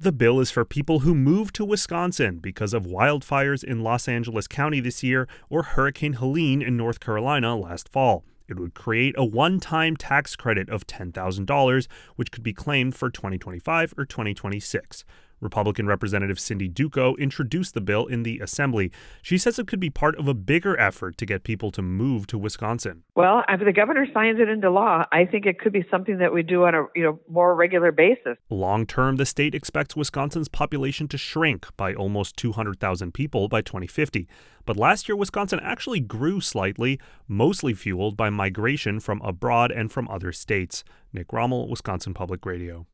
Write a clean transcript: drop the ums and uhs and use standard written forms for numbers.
The bill is for people who move to Wisconsin because of wildfires in Los Angeles County this year or Hurricane Helene in North Carolina last fall. It would create a one-time tax credit of $10,000, which could be claimed for 2025 or 2026. Republican Representative Cindy Duco introduced the bill in the Assembly. She says it could be part of a bigger effort to get people to move to Wisconsin. Well, if the governor signs it into law, I think it could be something that we do on a more regular basis. Long term, the state expects Wisconsin's population to shrink by almost 200,000 people by 2050. But last year, Wisconsin actually grew slightly, mostly fueled by migration from abroad and from other states. Nick Rommel, Wisconsin Public Radio.